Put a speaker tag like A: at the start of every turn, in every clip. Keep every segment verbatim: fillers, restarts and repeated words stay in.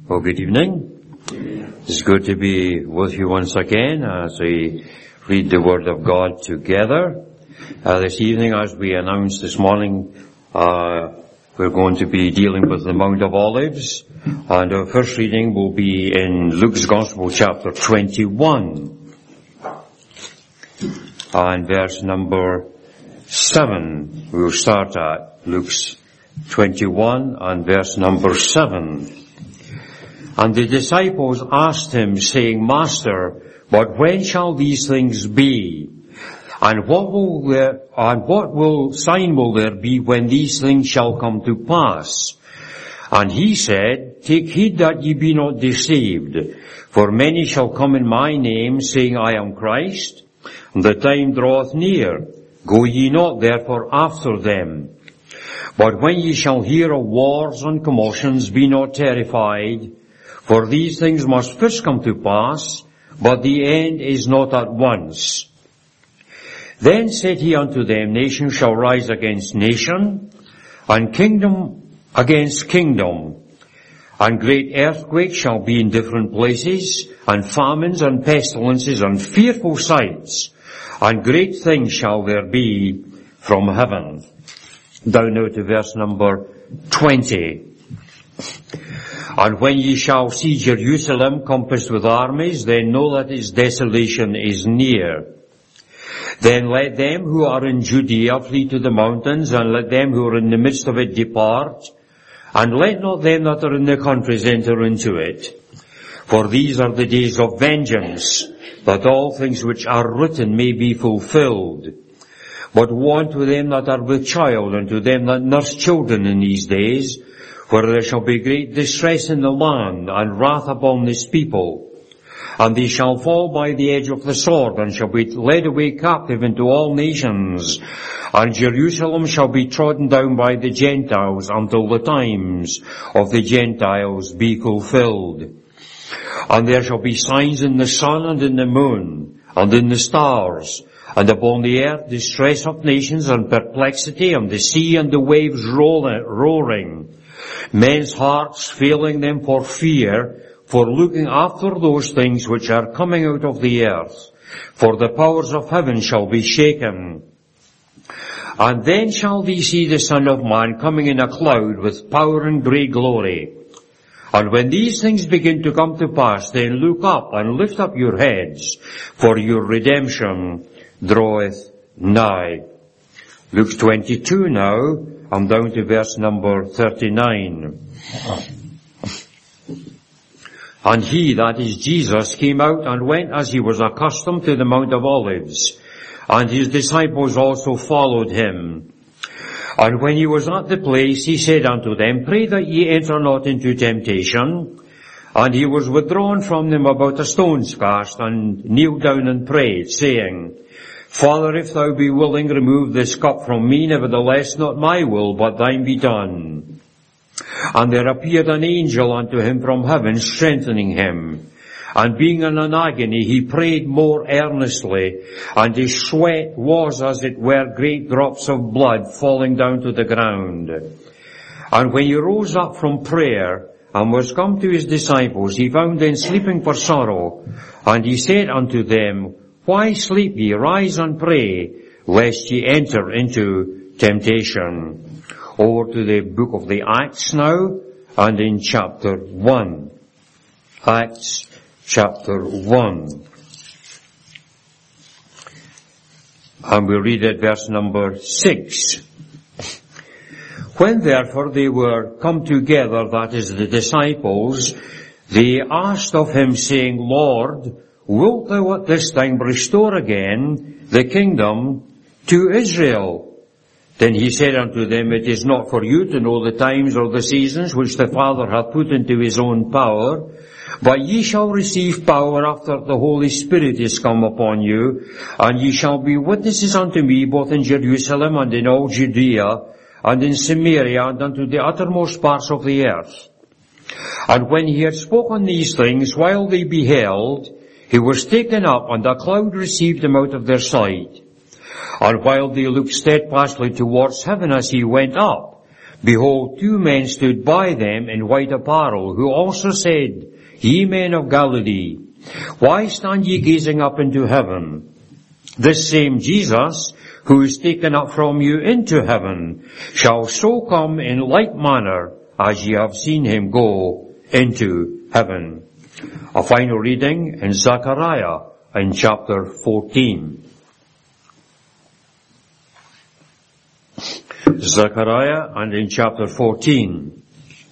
A: Well, good evening. It's good to be with you once again as we read the Word of God together. Uh, this evening, as we announced this morning, uh, we're going to be dealing with the Mount of Olives. And our first reading will be in Luke's Gospel, chapter twenty-one. And verse number seven. We'll start at Luke's twenty-one and verse number seven. And the disciples asked him, saying, Master, but when shall these things be? And what will there, and what will sign will there be when these things shall come to pass? And he said, Take heed that ye be not deceived, for many shall come in my name, saying, I am Christ, and the time draweth near. Go ye not therefore after them. But when ye shall hear of wars and commotions, be not terrified, for these things must first come to pass, but the end is not at once. Then said he unto them, Nation shall rise against nation, and kingdom against kingdom, and great earthquakes shall be in different places, and famines and pestilences and fearful sights, and great things shall there be from heaven. Down now to verse number twenty. And when ye shall see Jerusalem compassed with armies, then know that its desolation is near. Then let them who are in Judea flee to the mountains, and let them who are in the midst of it depart, and let not them that are in the countries enter into it. For these are the days of vengeance, that all things which are written may be fulfilled. But woe unto them that are with child, and to them that nurse children in these days, for there shall be great distress in the land, and wrath upon this people. And they shall fall by the edge of the sword, and shall be led away captive into all nations. And Jerusalem shall be trodden down by the Gentiles, until the times of the Gentiles be fulfilled. And there shall be signs in the sun, and in the moon, and in the stars, and upon the earth distress of nations, and perplexity, and the sea and the waves roaring. Men's hearts failing them for fear, for looking after those things which are coming out of the earth. For the powers of heaven shall be shaken. And then shall they see the Son of Man coming in a cloud with power and great glory. And when these things begin to come to pass, then look up and lift up your heads, for your redemption draweth nigh. Luke twenty-two now. I'm down to verse number thirty-nine. And he, that is Jesus, came out and went as he was accustomed to the Mount of Olives, and his disciples also followed him. And when he was at the place, he said unto them, Pray that ye enter not into temptation. And he was withdrawn from them about a stone's cast, and kneeled down and prayed, saying, Father, if thou be willing, remove this cup from me, nevertheless not my will, but thine be done. And there appeared an angel unto him from heaven, strengthening him. And being in an agony, he prayed more earnestly, and his sweat was as it were great drops of blood falling down to the ground. And when he rose up from prayer, and was come to his disciples, he found them sleeping for sorrow. And he said unto them, Why sleep ye? Rise and pray, lest ye enter into temptation. Over to the book of the Acts now, and in chapter one. Acts chapter one. And we read at verse number six. When therefore they were come together, that is the disciples, they asked of him, saying, Lord, wilt thou at this time restore again the kingdom to Israel? Then he said unto them, It is not for you to know the times or the seasons which the Father hath put into his own power, but ye shall receive power after the Holy Spirit is come upon you, and ye shall be witnesses unto me both in Jerusalem and in all Judea, and in Samaria, and unto the uttermost parts of the earth. And when he had spoken these things, while they beheld, he was taken up, and a cloud received him out of their sight. And while they looked steadfastly towards heaven as he went up, behold, two men stood by them in white apparel, who also said, Ye men of Galilee, why stand ye gazing up into heaven? This same Jesus, who is taken up from you into heaven, shall so come in like manner as ye have seen him go into heaven. A final reading in Zechariah in chapter fourteen. Zechariah and in chapter fourteen.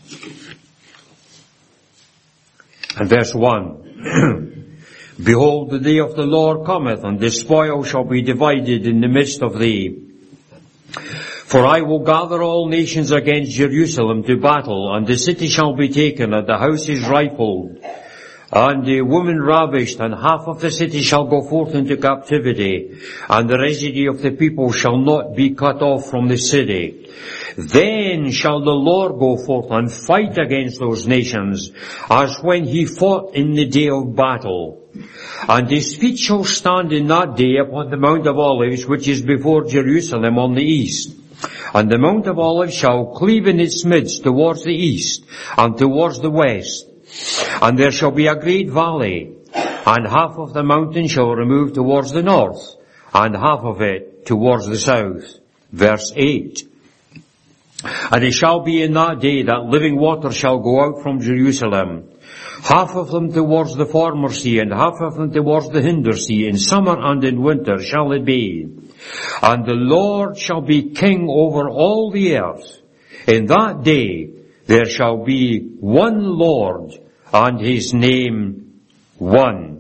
A: And verse one. Behold, the day of the Lord cometh, and the spoil shall be divided in the midst of thee. For I will gather all nations against Jerusalem to battle, and the city shall be taken, and the houses rifled, and the women ravished, and half of the city shall go forth into captivity, and the residue of the people shall not be cut off from the city. Then shall the Lord go forth and fight against those nations, as when he fought in the day of battle. And his feet shall stand in that day upon the Mount of Olives, which is before Jerusalem on the east. And the Mount of Olives shall cleave in its midst towards the east and towards the west. And there shall be a great valley, and half of the mountain shall remove towards the north, and half of it towards the south. Verse eight. And it shall be in that day that living water shall go out from Jerusalem, half of them towards the former sea, and half of them towards the hinder sea. In summer and in winter shall it be. And the Lord shall be king over all the earth. In that day there shall be one Lord, and his name one.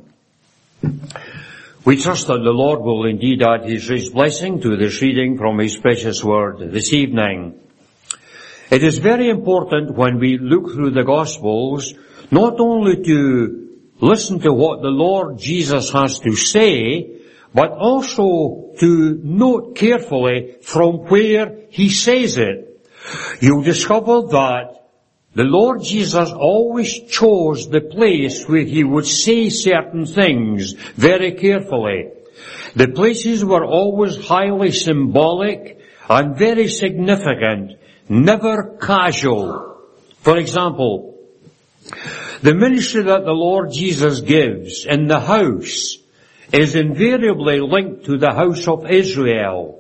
A: We trust that the Lord will indeed add his rich blessing to this reading from his precious word this evening. It is very important when we look through the Gospels not only to listen to what the Lord Jesus has to say, but also to note carefully from where he says it. You'll discover that the Lord Jesus always chose the place where he would say certain things very carefully. The places were always highly symbolic and very significant, never casual. For example, the ministry that the Lord Jesus gives in the house is invariably linked to the house of Israel.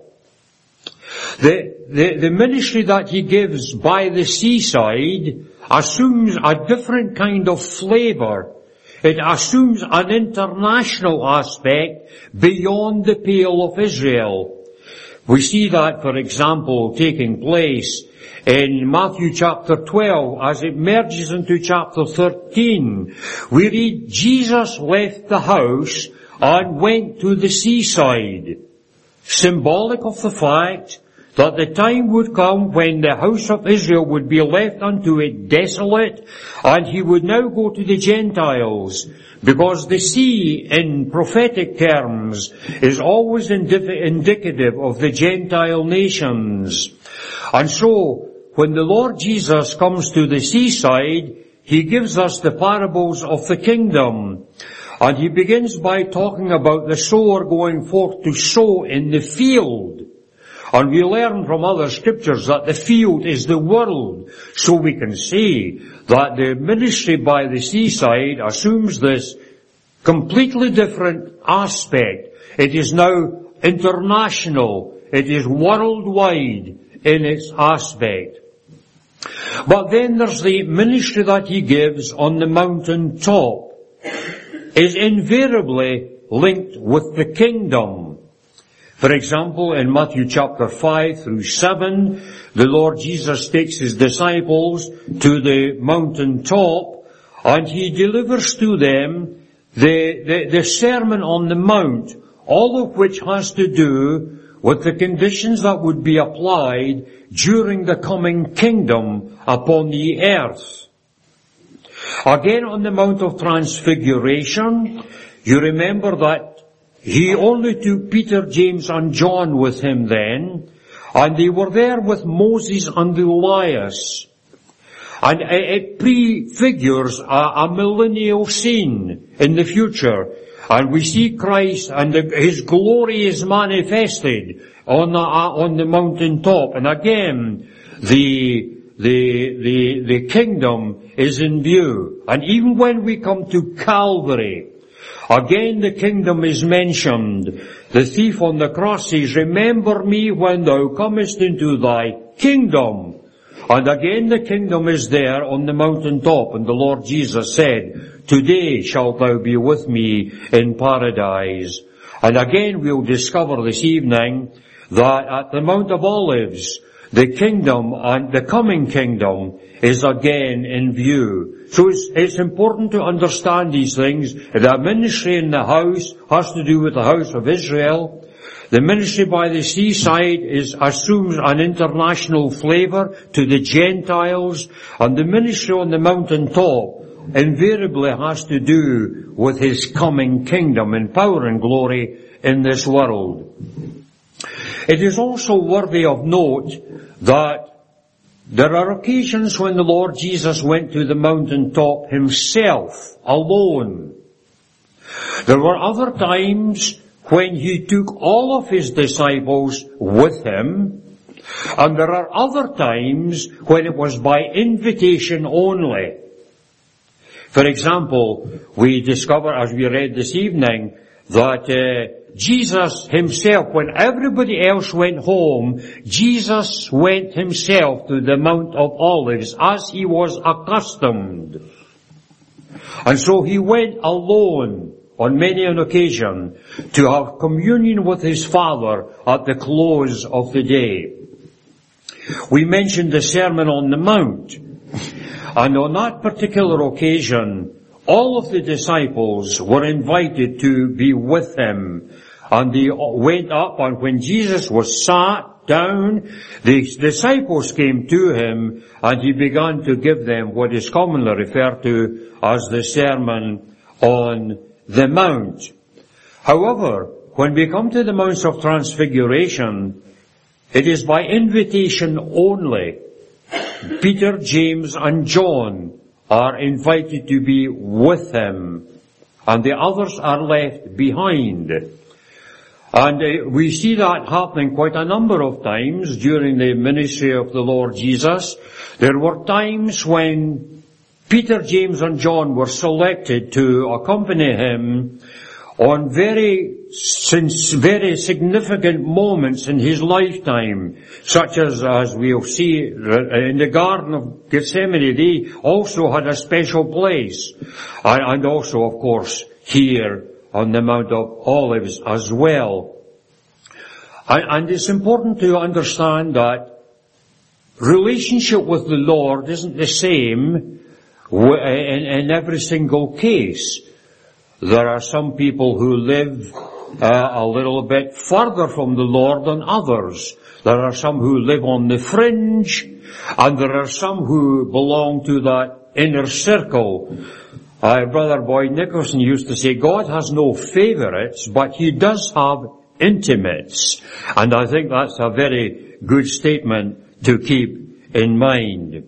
A: The, the, the ministry that he gives by the seaside assumes a different kind of flavor. It assumes an international aspect beyond the pale of Israel. We see that, for example, taking place in Matthew chapter twelve, as it merges into chapter thirteen. We read, Jesus left the house and went to the seaside. Symbolic of the fact that the time would come when the house of Israel would be left unto it desolate, and he would now go to the Gentiles, because the sea, in prophetic terms, is always indiv- indicative of the Gentile nations. And so, when the Lord Jesus comes to the seaside, he gives us the parables of the kingdom. And he begins by talking about the sower going forth to sow in the field. And we learn from other scriptures that the field is the world. So we can see that the ministry by the seaside assumes this completely different aspect. It is now international. It is worldwide in its aspect. But then there's the ministry that he gives on the mountain top. Is invariably linked with the kingdom. For example, in Matthew chapter five through seven, the Lord Jesus takes his disciples to the mountain top, and he delivers to them the, the, the Sermon on the Mount, all of which has to do with the conditions that would be applied during the coming kingdom upon the earth. Again, on the Mount of Transfiguration, you remember that he only took Peter, James, and John with him then, and they were there with Moses and Elias. And it prefigures a, a millennial scene in the future. And we see Christ and the, his glory is manifested on the, on the mountain top. And again, the The, the, the kingdom is in view. And even when we come to Calvary, again the kingdom is mentioned. The thief on the cross says, remember me when thou comest into thy kingdom. And again the kingdom is there on the mountaintop. And the Lord Jesus said, today shalt thou be with me in paradise. And again we'll discover this evening that at the Mount of Olives, the kingdom and the coming kingdom is again in view. So it's, it's important to understand these things. The ministry in the house has to do with the house of Israel. The ministry by the seaside is, assumes an international flavor to the Gentiles. And the ministry on the mountaintop invariably has to do with his coming kingdom in power and glory in this world. It is also worthy of note that there are occasions when the Lord Jesus went to the mountaintop himself, alone. There were other times when he took all of his disciples with him, and there are other times when it was by invitation only. For example, we discover, as we read this evening, that uh, Jesus himself, when everybody else went home, Jesus went himself to the Mount of Olives as he was accustomed. And so he went alone on many an occasion to have communion with his Father at the close of the day. We mentioned the Sermon on the Mount, and on that particular occasion, all of the disciples were invited to be with him. And they went up, and when Jesus was sat down, the disciples came to him, and he began to give them what is commonly referred to as the Sermon on the Mount. However, when we come to the Mount of Transfiguration, it is by invitation only. Peter, James, and John are invited to be with him, and the others are left behind. And uh, we see that happening quite a number of times during the ministry of the Lord Jesus. There were times when Peter, James, and John were selected to accompany him on very, since very significant moments in his lifetime, such as, as we'll see in the Garden of Gethsemane. They also had a special place, and also, of course, here on the Mount of Olives as well. And it's important to understand that relationship with the Lord isn't the same in, in every single case. There are some people who live uh, a little bit further from the Lord than others. There are some who live on the fringe, and there are some who belong to that inner circle. Uh, Brother Boyd Nicholson used to say, God has no favorites, but he does have intimates. And I think that's a very good statement to keep in mind.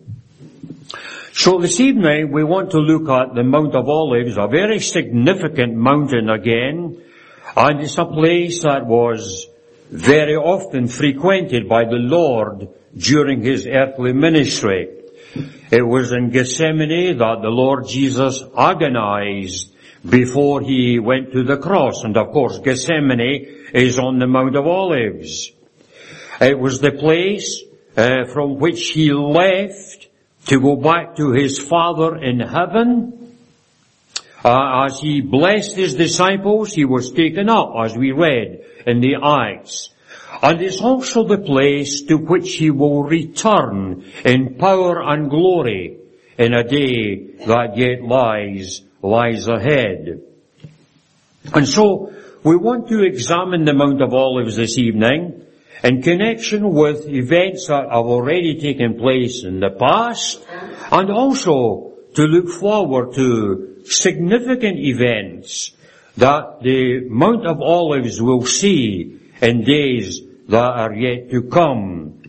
A: So this evening we want to look at the Mount of Olives, a very significant mountain again, and it's a place that was very often frequented by the Lord during his earthly ministry. It was in Gethsemane that the Lord Jesus agonized before he went to the cross. And of course, Gethsemane is on the Mount of Olives. It was the place uh, from which he left to go back to his Father in heaven. Uh, as he blessed his disciples, he was taken up, as we read in the Acts. And it's also the place to which he will return in power and glory in a day that yet lies, lies ahead. And so, we want to examine the Mount of Olives this evening in connection with events that have already taken place in the past, and also to look forward to significant events that the Mount of Olives will see in days that are yet to come.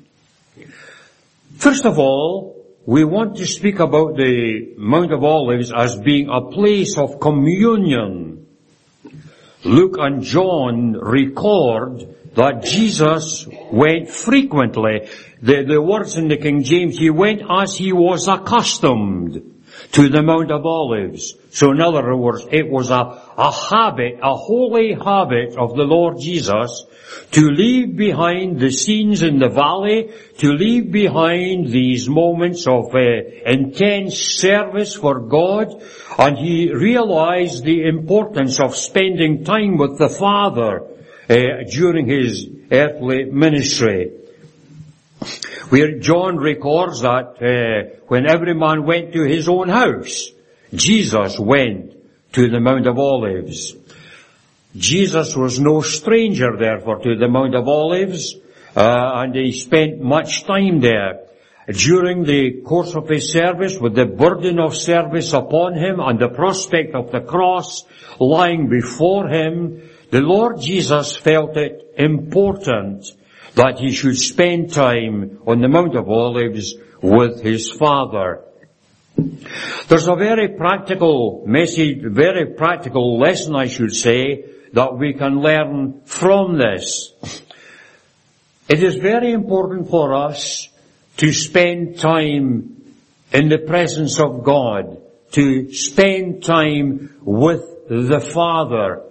A: First of all, we want to speak about the Mount of Olives as being a place of communion. Luke and John record that Jesus went frequently the, the words in the King James, he went as he was accustomed to the Mount of Olives. So in other words, it was a, a habit, a holy habit of the Lord Jesus to leave behind the scenes in the valley, to leave behind these moments of uh, intense service for God, and he realized the importance of spending time with the Father uh, during his earthly ministry. Where John records that uh, when every man went to his own house, Jesus went to the Mount of Olives. Jesus was no stranger, therefore, to the Mount of Olives, uh, and he spent much time there. During the course of his service, with the burden of service upon him and the prospect of the cross lying before him, the Lord Jesus felt it important that he should spend time on the Mount of Olives with his Father. There's a very practical message, very practical lesson, I should say, that we can learn from this. It is very important for us to spend time in the presence of God, to spend time with the Father.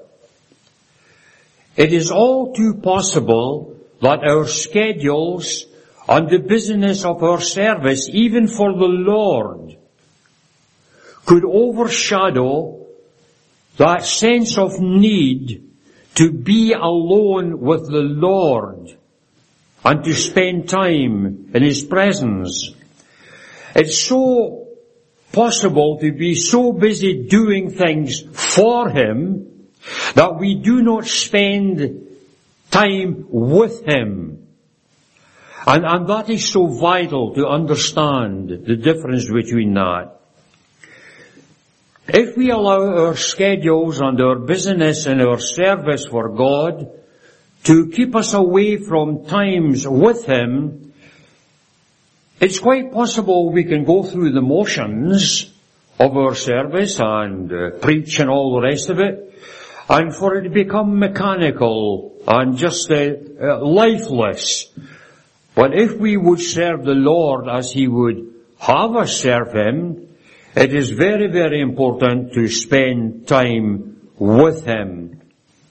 A: It is all too possible that our schedules and the business of our service, even for the Lord, could overshadow that sense of need to be alone with the Lord and to spend time in His presence. It's so possible to be so busy doing things for Him that we do not spend time with Him. And, and that is so vital to understand the difference between that. If we allow our schedules and our business and our service for God to keep us away from times with Him, it's quite possible we can go through the motions of our service and uh, preach and all the rest of it, and for it to become mechanical and just uh, uh, lifeless. But if we would serve the Lord as He would have us serve Him, it is very, very important to spend time with Him.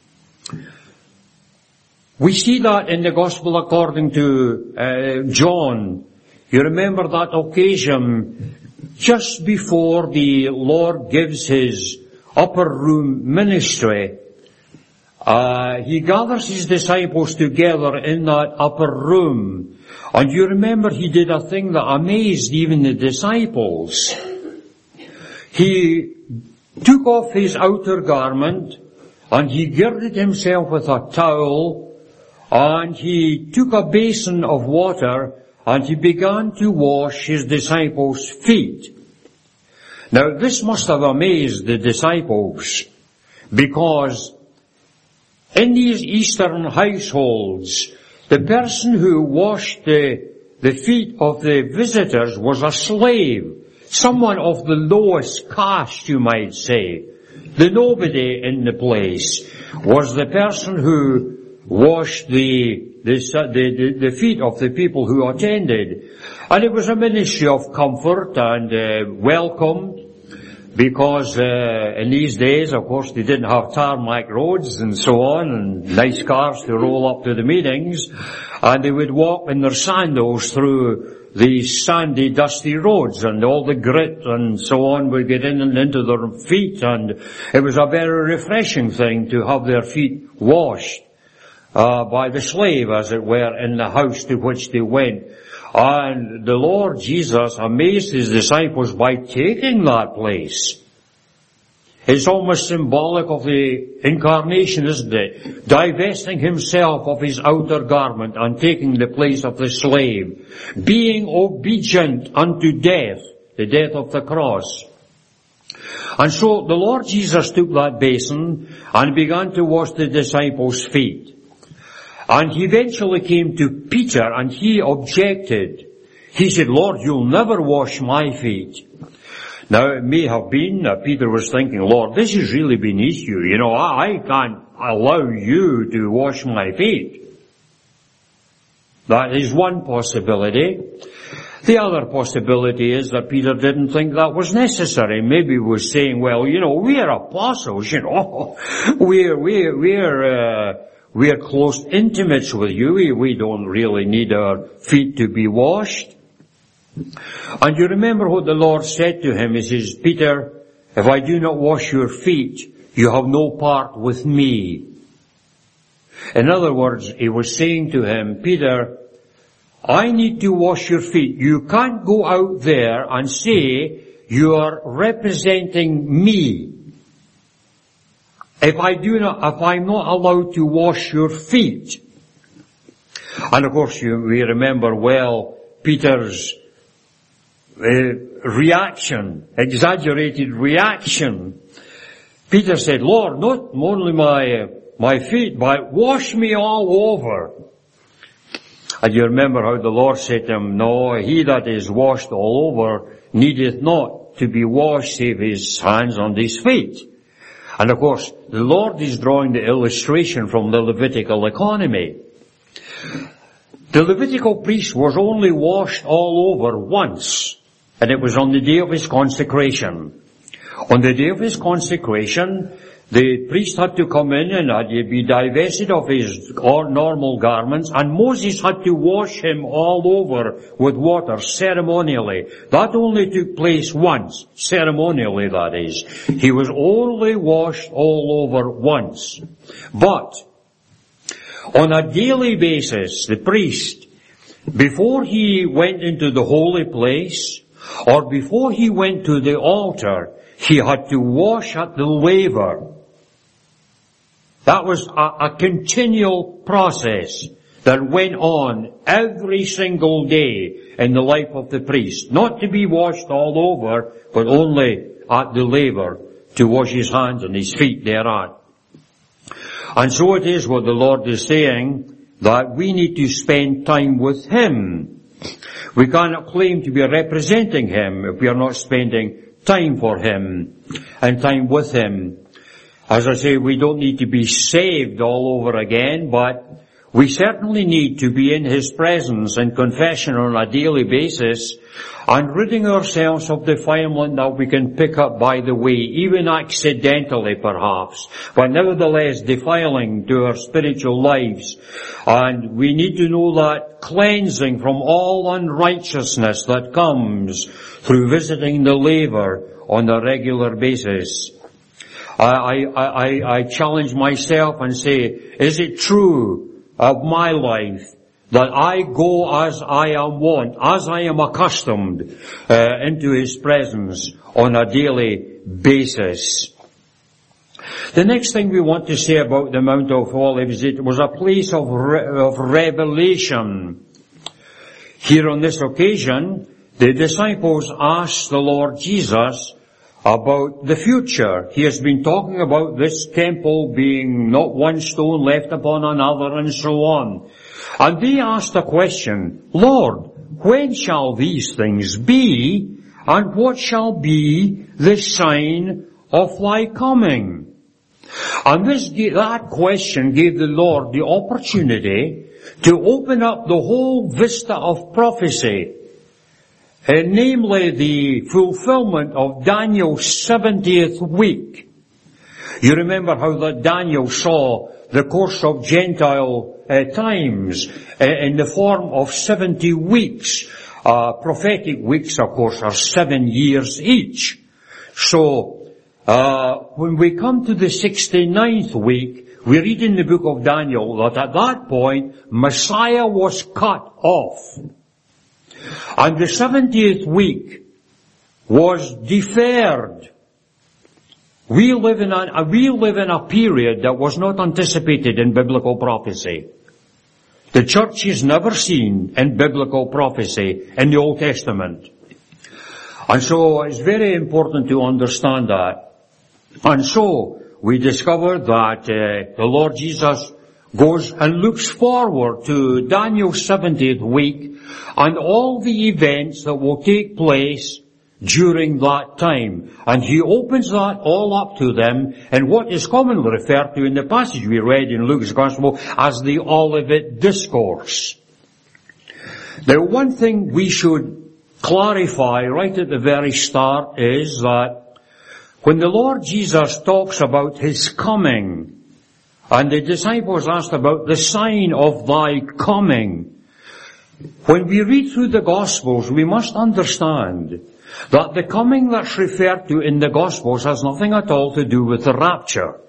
A: We see that in the Gospel according to uh, John. You remember that occasion just before the Lord gives His upper room ministry. Uh, He gathers His disciples together in that upper room. And you remember He did a thing that amazed even the disciples. He took off His outer garment and He girded Himself with a towel and He took a basin of water and He began to wash His disciples' feet. Now this must have amazed the disciples, because in these Eastern households, the person who washed the, the feet of the visitors was a slave. Someone of the lowest caste, you might say. The nobody in the place was the person who washed the, the, the, the feet of the people who attended. And it was a ministry of comfort and uh, welcome, because uh, in these days, of course, they didn't have tarmac roads and so on, and nice cars to roll up to the meetings, and they would walk in their sandals through these sandy, dusty roads, and all the grit and so on would get in and into their feet, and it was a very refreshing thing to have their feet washed uh, by the slave, as it were, in the house to which they went. And the Lord Jesus amazed His disciples by taking that place. It's almost symbolic of the incarnation, isn't it? Divesting Himself of His outer garment and taking the place of the slave. Being obedient unto death, the death of the cross. And so the Lord Jesus took that basin and began to wash the disciples' feet. And He eventually came to Peter and he objected. He said, "Lord, you'll never wash my feet." Now, it may have been that Peter was thinking, "Lord, this is really beneath you. You know, I, I can't allow you to wash my feet." That is one possibility. The other possibility is that Peter didn't think that was necessary. Maybe he was saying, well, you know, we are apostles, you know. We're, we're, we're, uh, we're close intimates with you. We, we don't really need our feet to be washed. And you remember what the Lord said to him. He says, Peter, if I do not wash your feet, you have no part with me. In other words, he was saying to him, Peter, I need to wash your feet. You can't go out there and say you are representing me. If I do not, if I'm not allowed to wash your feet. And of course, you, we remember well Peter's uh, reaction, exaggerated reaction. Peter said, Lord, not only my, uh, my feet, but wash me all over. And you remember how the Lord said to him, no, he that is washed all over needeth not to be washed save his hands and his feet. And of course, the Lord is drawing the illustration from the Levitical economy. The Levitical priest was only washed all over once, and it was on the day of his consecration. On the day of his consecration, the priest had to come in and had to be divested of his normal garments, and Moses had to wash him all over with water ceremonially. That only took place once, ceremonially that is. He was only washed all over once. But on a daily basis, the priest, before he went into the holy place, or before he went to the altar, he had to wash at the laver. That was a, a continual process that went on every single day in the life of the priest. Not to be washed all over, but only at the laver to wash his hands and his feet thereat. And so it is what the Lord is saying, that we need to spend time with Him. We cannot claim to be representing Him if we are not spending time for Him and time with Him. As I say, we don't need to be saved all over again, but we certainly need to be in His presence and confession on a daily basis and ridding ourselves of defilement that we can pick up by the way, even accidentally perhaps, but nevertheless defiling to our spiritual lives. And we need to know that cleansing from all unrighteousness that comes through visiting the laver on a regular basis. I, I, I, I challenge myself and say, is it true of my life that I go as I am wont, as I am accustomed uh, into His presence on a daily basis? The next thing we want to say about the Mount of Olives, it was a place of, re- of revelation. Here on this occasion, the disciples asked the Lord Jesus about the future. He has been talking about this temple being not one stone left upon another and so on. And they asked the question, Lord, when shall these things be, and what shall be the sign of thy coming? And this, that question gave the Lord the opportunity to open up the whole vista of prophecy. Uh, namely the fulfillment of Daniel's seventieth week. You remember how that Daniel saw the course of Gentile uh, times uh, in the form of seventy weeks. Uh, prophetic weeks, of course, are seven years each. So, uh, when we come to the sixty-ninth week, we read in the book of Daniel that at that point, Messiah was cut off. And the seventieth week was deferred. We live in a, we live in a period that was not anticipated in biblical prophecy. The church is never seen in biblical prophecy in the Old Testament. And so it's very important to understand that. And so we discover that uh, the Lord Jesus goes and looks forward to Daniel's seventieth week and all the events that will take place during that time. And He opens that all up to them in what is commonly referred to in the passage we read in Luke's Gospel as the Olivet Discourse. Now, one thing we should clarify right at the very start is that when the Lord Jesus talks about His coming, and the disciples asked about the sign of Thy coming, when we read through the Gospels, we must understand that the coming that's referred to in the Gospels has nothing at all to do with the rapture.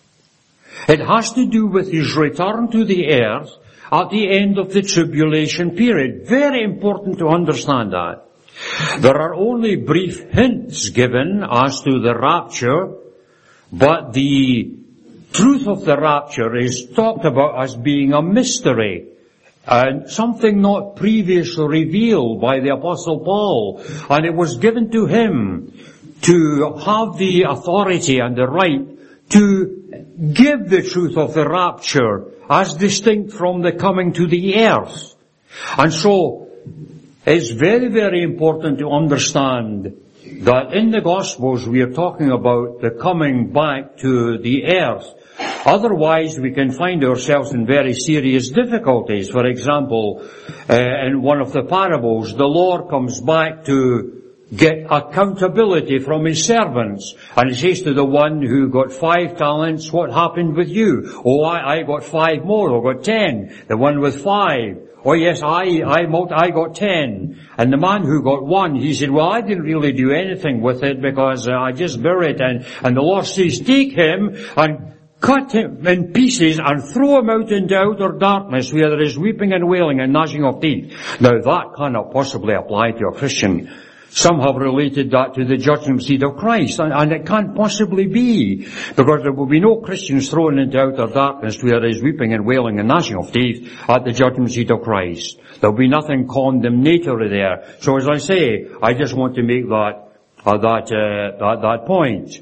A: It has to do with His return to the earth at the end of the tribulation period. Very important to understand that. There are only brief hints given as to the rapture, but the truth of the rapture is talked about as being a mystery and something not previously revealed by the Apostle Paul. And it was given to him to have the authority and the right to give the truth of the rapture as distinct from the coming to the earth. And so, it's very, very important to understand that in the Gospels we are talking about the coming back to the earth. Otherwise, we can find ourselves in very serious difficulties. For example, uh, in one of the parables, the Lord comes back to get accountability from His servants. And He says to the one who got five talents, what happened with you? Oh, I, I got five more, I got ten. The one with five, oh yes, I, I, I got ten. And the man who got one, he said, well, I didn't really do anything with it because uh, I just buried it. And, and the Lord says, take him and cut him in pieces and throw him out into outer darkness where there is weeping and wailing and gnashing of teeth. Now that cannot possibly apply to a Christian. Some have related that to the judgment seat of Christ, and, and it can't possibly be, because there will be no Christians thrown into outer darkness where there is weeping and wailing and gnashing of teeth at the judgment seat of Christ. There will be nothing condemnatory there. So as I say, I just want to make that uh, that, uh, that that point.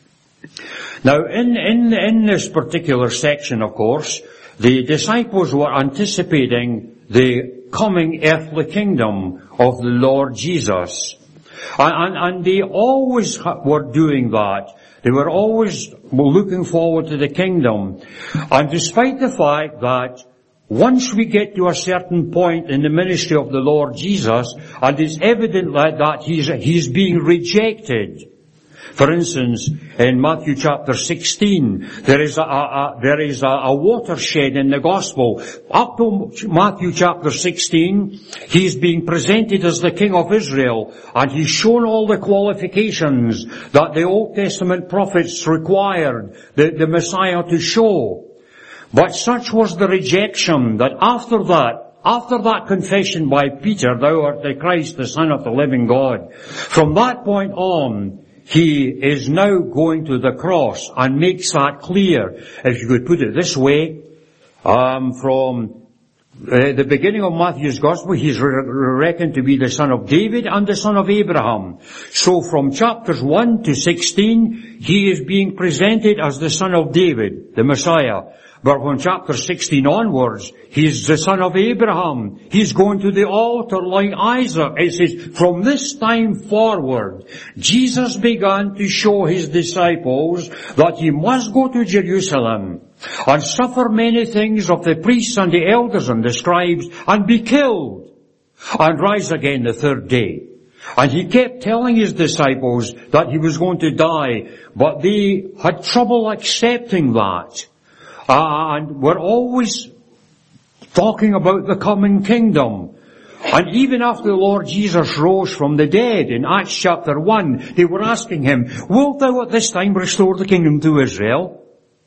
A: Now, in in in this particular section, of course, the disciples were anticipating the coming earthly kingdom of the Lord Jesus. And, and, and they always were doing that. They were always looking forward to the kingdom. And despite the fact that once we get to a certain point in the ministry of the Lord Jesus, and it's evident that, that he's, he's being rejected. For instance, in Matthew chapter sixteen, there is a, a, a there is a, a watershed in the gospel. Up to Matthew chapter sixteen, he's being presented as the King of Israel, and he's shown all the qualifications that the Old Testament prophets required the, the Messiah to show. But such was the rejection that after that, after that confession by Peter, thou art the Christ, the Son of the living God, from that point on, he is now going to the cross and makes that clear. If you could put it this way, um, from uh, the beginning of Matthew's Gospel, he's re- reckoned to be the son of David and the son of Abraham. So from chapters one to sixteen, he is being presented as the son of David, the Messiah. But from chapter sixteen onwards, he's the son of Abraham. He's going to the altar like Isaac. It says, from this time forward, Jesus began to show his disciples that he must go to Jerusalem and suffer many things of the priests and the elders and the scribes and be killed and rise again the third day. And he kept telling his disciples that he was going to die, but they had trouble accepting that. Uh, and we're always talking about the coming kingdom. And even after the Lord Jesus rose from the dead in Acts chapter one, they were asking him, wilt thou at this time restore the kingdom to Israel?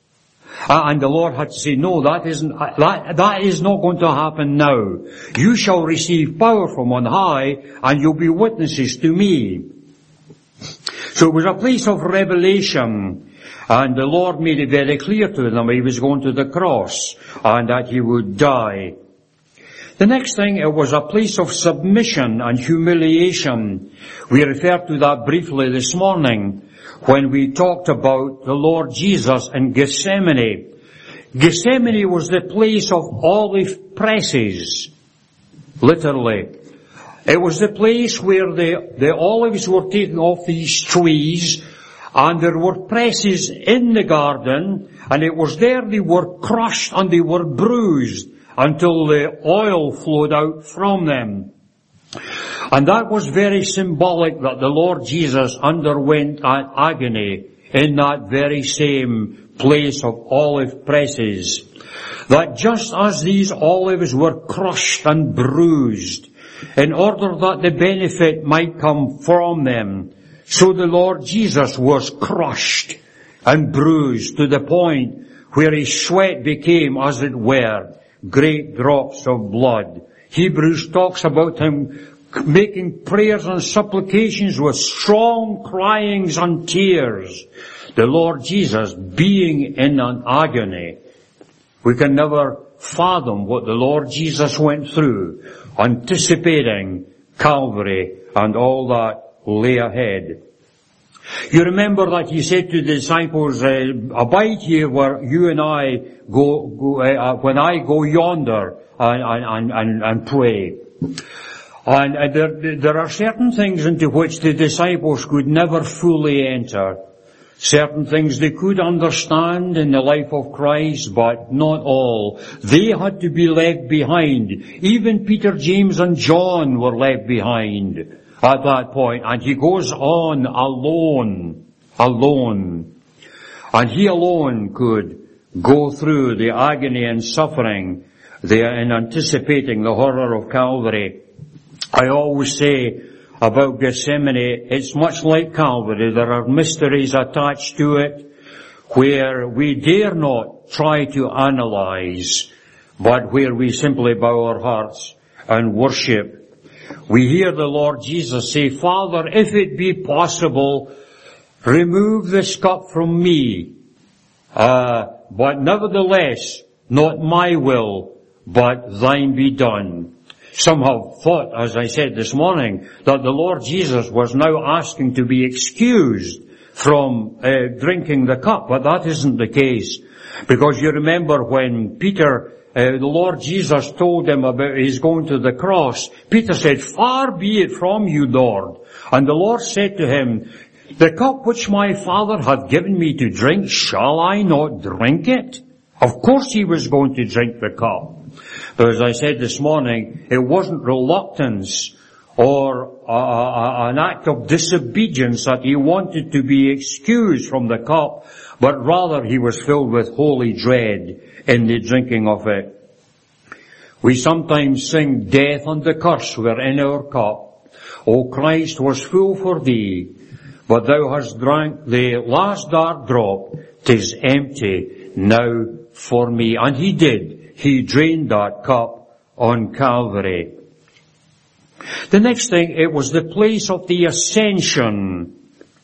A: Uh, and the Lord had to say, no, that isn't, uh, that, that is not going to happen now. You shall receive power from on high, and you'll be witnesses to me. So it was a place of revelation. And the Lord made it very clear to them he was going to the cross and that he would die. The next thing, it was a place of submission and humiliation. We referred to that briefly this morning when we talked about the Lord Jesus in Gethsemane. Gethsemane was the place of olive presses, literally. It was the place where the, the olives were taken off these trees, and there were presses in the garden, and it was there they were crushed and they were bruised, until the oil flowed out from them. And that was very symbolic that the Lord Jesus underwent agony in that very same place of olive presses. That just as these olives were crushed and bruised, in order that the benefit might come from them, so the Lord Jesus was crushed and bruised to the point where his sweat became, as it were, great drops of blood. Hebrews talks about him making prayers and supplications with strong cryings and tears. The Lord Jesus being in an agony. We can never fathom what the Lord Jesus went through, anticipating Calvary and all that lay ahead. You remember that he said to the disciples, uh, abide here where you and I go, go uh, when I go yonder and, and, and, and pray. And uh, there, there are certain things into which the disciples could never fully enter. Certain things they could understand in the life of Christ, but not all. They had to be left behind. Even Peter, James and John were left behind at that point. And he goes on alone, alone. And he alone could go through the agony and suffering there in anticipating the horror of Calvary. I always say about Gethsemane, it's much like Calvary. There are mysteries attached to it where we dare not try to analyze, but where we simply bow our hearts and worship. We hear the Lord Jesus say, Father, if it be possible, remove this cup from me. Uh, but nevertheless, not my will, but thine be done. Some have thought, as I said this morning, that the Lord Jesus was now asking to be excused from uh, drinking the cup, but that isn't the case. Because you remember when Peter, uh, the Lord Jesus told him about his going to the cross, Peter said, far be it from you, Lord. And the Lord said to him, the cup which my Father hath given me to drink, shall I not drink it? Of course he was going to drink the cup. But as I said this morning, it wasn't reluctance or a, a, an act of disobedience that he wanted to be excused from the cup, but rather he was filled with holy dread in the drinking of it. We sometimes sing, death and the curse were in our cup. O Christ was full for thee, but thou hast drank the last dark drop, 'tis empty now for me. And he did. He drained that cup on Calvary. The next thing, it was the place of the ascension.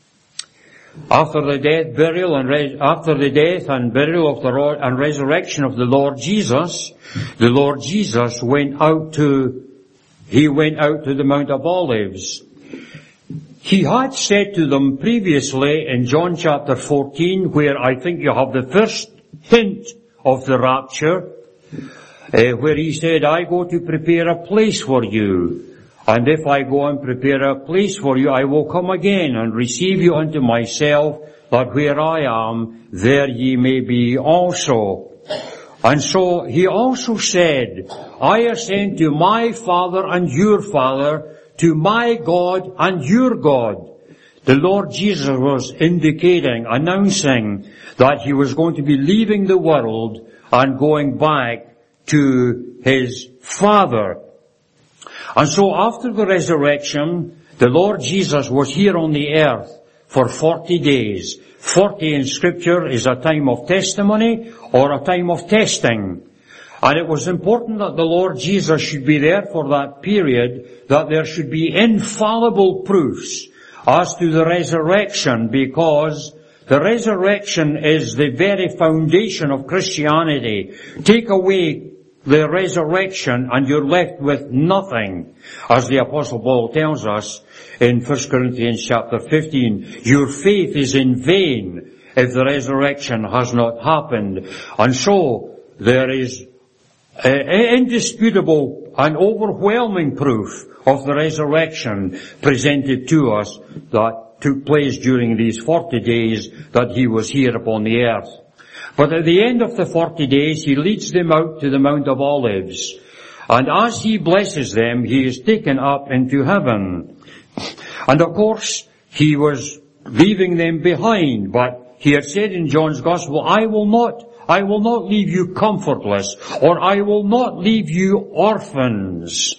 A: After the death, burial, and res- after the death and burial of the Lord and resurrection of the Lord Jesus, the Lord Jesus went out to, he went out to the Mount of Olives. He had said to them previously in John chapter fourteen, where I think you have the first hint of the rapture, Uh, where he said, I go to prepare a place for you. And if I go and prepare a place for you, I will come again and receive you unto myself, that where I am, there ye may be also. And so he also said, I ascend to my Father and your Father, to my God and your God. The Lord Jesus was indicating, announcing that he was going to be leaving the world and going back to his Father. And so after the resurrection, the Lord Jesus was here on the earth for forty days. Forty in Scripture is a time of testimony or a time of testing. And it was important that the Lord Jesus should be there for that period, that there should be infallible proofs as to the resurrection, because the resurrection is the very foundation of Christianity. Take away the resurrection and you're left with nothing. As the Apostle Paul tells us in First Corinthians chapter fifteen, your faith is in vain if the resurrection has not happened. And so there is uh, indisputable and overwhelming proof of the resurrection presented to us that took place during these forty days that he was here upon the earth. But at the end of the forty days, he leads them out to the Mount of Olives. And as he blesses them, he is taken up into heaven. And of course, he was leaving them behind, but he had said in John's Gospel, I will not, I will not leave you comfortless, or I will not leave you orphans,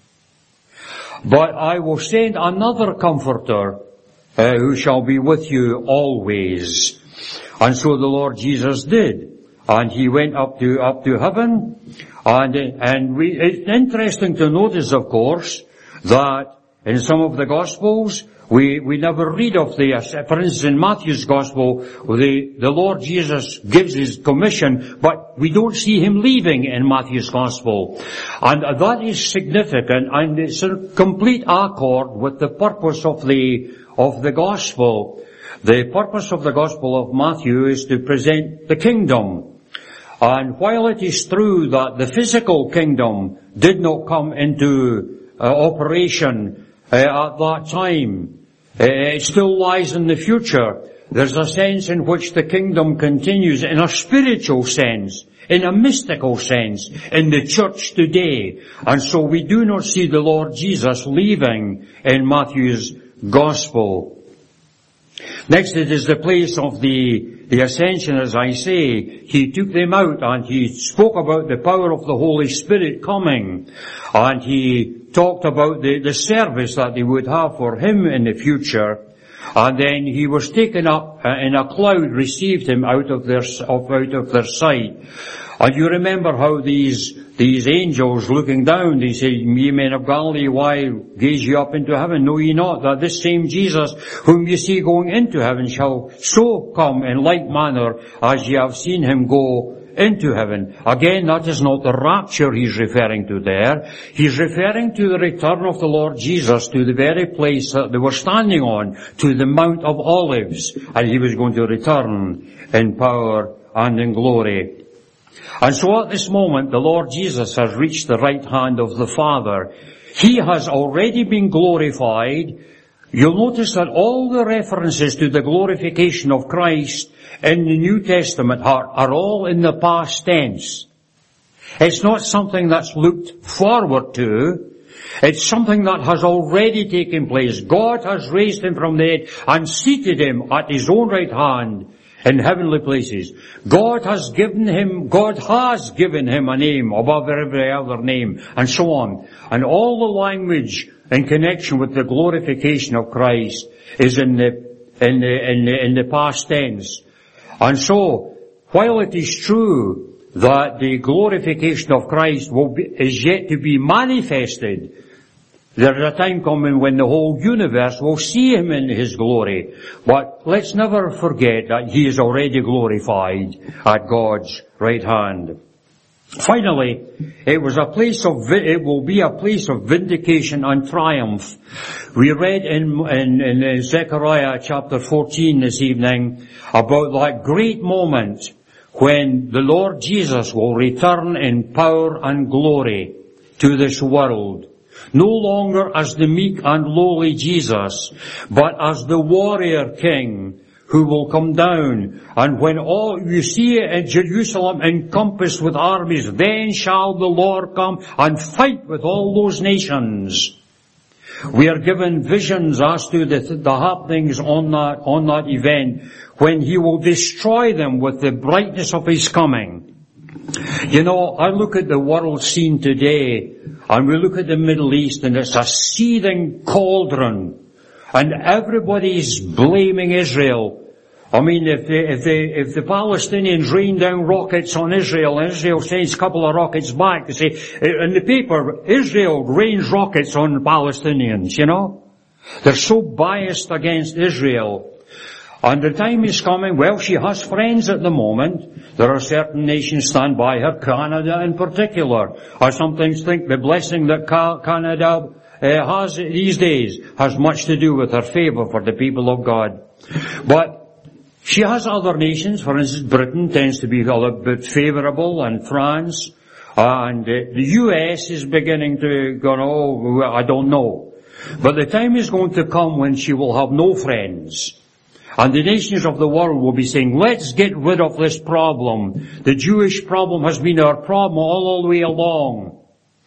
A: but I will send another Comforter, uh, who shall be with you always. And so the Lord Jesus did. And he went up to, up to heaven. And, and we, it's interesting to notice, of course, that in some of the Gospels, we, we never read of the, for instance, in Matthew's Gospel, the, the Lord Jesus gives his commission, but we don't see him leaving in Matthew's Gospel. And that is significant, and it's in complete accord with the purpose of the, of the Gospel. The purpose of the Gospel of Matthew is to present the kingdom. And while it is true that the physical kingdom did not come into uh, operation uh, at that time, uh, it still lies in the future. There's a sense in which the kingdom continues in a spiritual sense, in a mystical sense, in the church today. And so we do not see the Lord Jesus leaving in Matthew's Gospel. Next, it is the place of the, the ascension, as I say. He took them out and he spoke about the power of the Holy Spirit coming. And he talked about the, the service that they would have for him in the future. And then he was taken up uh, in a cloud, received him out of their, of, out of their sight. And you remember how these, these angels looking down, they say, ye men of Galilee, why gaze ye up into heaven? Know ye not that this same Jesus, whom ye see going into heaven, shall so come in like manner as ye have seen him go into heaven? Again, that is not the rapture he's referring to there. He's referring to the return of the Lord Jesus to the very place that they were standing on, to the Mount of Olives, and he was going to return in power and in glory. And so at this moment, the Lord Jesus has reached the right hand of the Father. He has already been glorified. You'll notice that all the references to the glorification of Christ in the New Testament are, are all in the past tense. It's not something that's looked forward to. It's something that has already taken place. God has raised him from the dead and seated him at his own right hand in heavenly places. God has given him, God has given him a name above every other name, and so on. And all the language in connection with the glorification of Christ is in the, in the, in the, in the past tense. And so, while it is true that the glorification of Christ will be, is yet to be manifested, there is a time coming when the whole universe will see him in his glory. But let's never forget that he is already glorified at God's right hand. Finally, it was a place of, it will be a place of vindication and triumph. We read in, in, in Zechariah chapter fourteen this evening about that great moment when the Lord Jesus will return in power and glory to this world. No longer as the meek and lowly Jesus, but as the warrior king who will come down. And when all you see in Jerusalem encompassed with armies, then shall the Lord come and fight with all those nations. We are given visions as to the, the happenings on that, on that event, when he will destroy them with the brightness of his coming. You know, I look at the world scene today, and we look at the Middle East, and it's a seething cauldron, and everybody's blaming Israel. I mean, if the, if the, if the Palestinians rain down rockets on Israel, and Israel sends a couple of rockets back, they say, in the paper, Israel rains rockets on the Palestinians, you know? They're so biased against Israel. And the time is coming, well, she has friends at the moment. There are certain nations stand by her, Canada in particular. I sometimes think the blessing that Canada uh, has these days has much to do with her favor for the people of God. But she has other nations. For instance, Britain tends to be a little bit favorable, and France. And uh, the U S is beginning to go, oh, I don't know. But the time is going to come when she will have no friends. And the nations of the world will be saying, let's get rid of this problem. The Jewish problem has been our problem all, all the way along.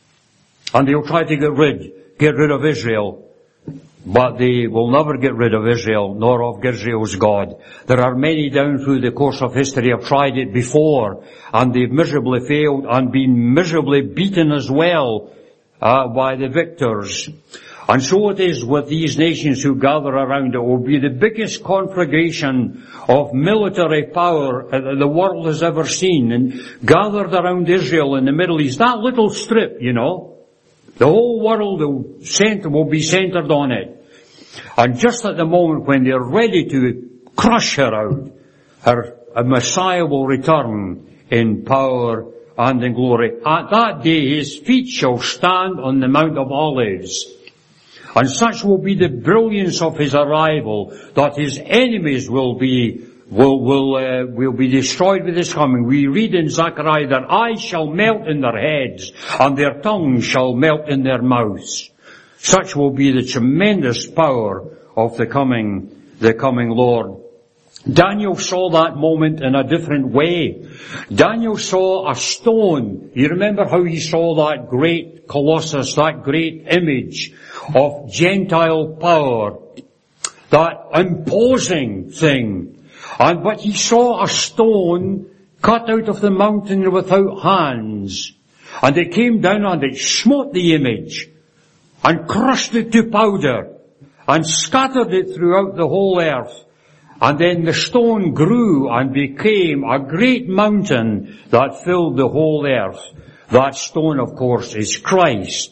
A: And they'll try to get rid, get rid of Israel. But they will never get rid of Israel, nor of Israel's God. There are many down through the course of history have tried it before, and they've miserably failed and been miserably beaten as well uh, by the victors. And so it is with these nations who gather around. It will be the biggest conflagration of military power the world has ever seen, and gathered around Israel in the Middle East. That little strip, you know, the whole world will, center, will be centered on it. And just at the moment when they're ready to crush her out, her a Messiah will return in power and in glory. At that day his feet shall stand on the Mount of Olives. And such will be the brilliance of his arrival that his enemies will be will will uh, will be destroyed with his coming. We read in Zechariah, their eyes shall melt in their heads, and their tongues shall melt in their mouths. Such will be the tremendous power of the coming the coming Lord. Daniel saw that moment in a different way. Daniel saw a stone. You remember how he saw that great colossus, that great image of Gentile power, that imposing thing. And but he saw a stone cut out of the mountain without hands. And it came down and it smote the image and crushed it to powder and scattered it throughout the whole earth. And then the stone grew and became a great mountain that filled the whole earth. That stone, of course, is Christ.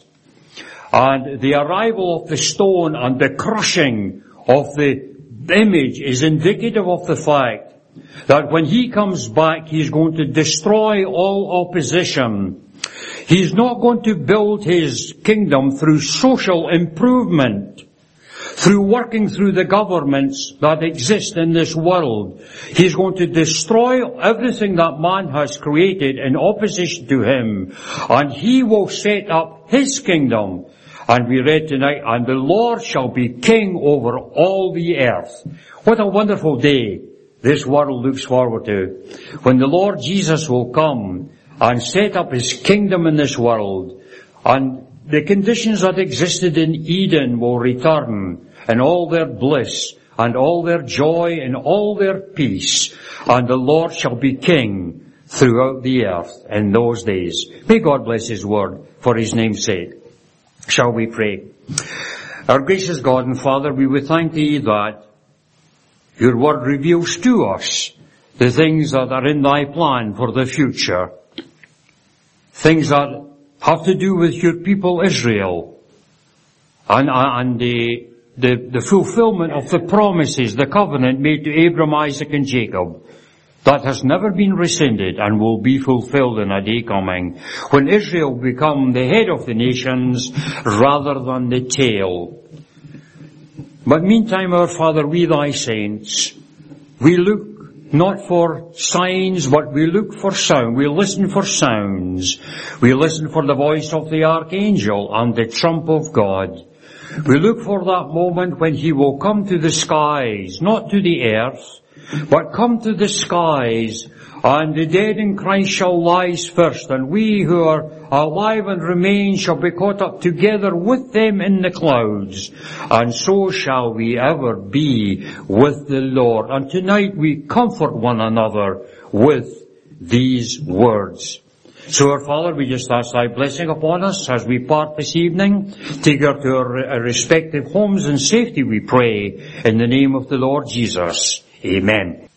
A: And the arrival of the stone and the crushing of the image is indicative of the fact that when he comes back, he's going to destroy all opposition. He's not going to build his kingdom through social improvement, through working through the governments that exist in this world. He's going to destroy everything that man has created in opposition to him, and he will set up his kingdom. And we read tonight, and the Lord shall be king over all the earth. What a wonderful day this world looks forward to, when the Lord Jesus will come and set up his kingdom in this world, and the conditions that existed in Eden will return, and all their bliss, and all their joy, and all their peace, and the Lord shall be king throughout the earth in those days. May God bless his word for his name's sake. Shall we pray? Our gracious God and Father, we would thank thee that your word reveals to us the things that are in thy plan for the future. Things that have to do with your people Israel, and, and the, the, the fulfillment of the promises, the covenant made to Abraham, Isaac and Jacob, that has never been rescinded and will be fulfilled in a day coming, when Israel will become the head of the nations rather than the tail. But meantime, our Father, we thy saints, we look not for signs, but we look for sound. We listen for sounds. We listen for the voice of the archangel and the trump of God. We look for that moment when he will come to the skies, not to the earth, but come to the skies, and the dead in Christ shall rise first, and we who are alive and remain shall be caught up together with them in the clouds, and so shall we ever be with the Lord. And tonight we comfort one another with these words. So our Father, we just ask thy blessing upon us as we part this evening. Take her to our respective homes in safety, we pray, in the name of the Lord Jesus. Amen.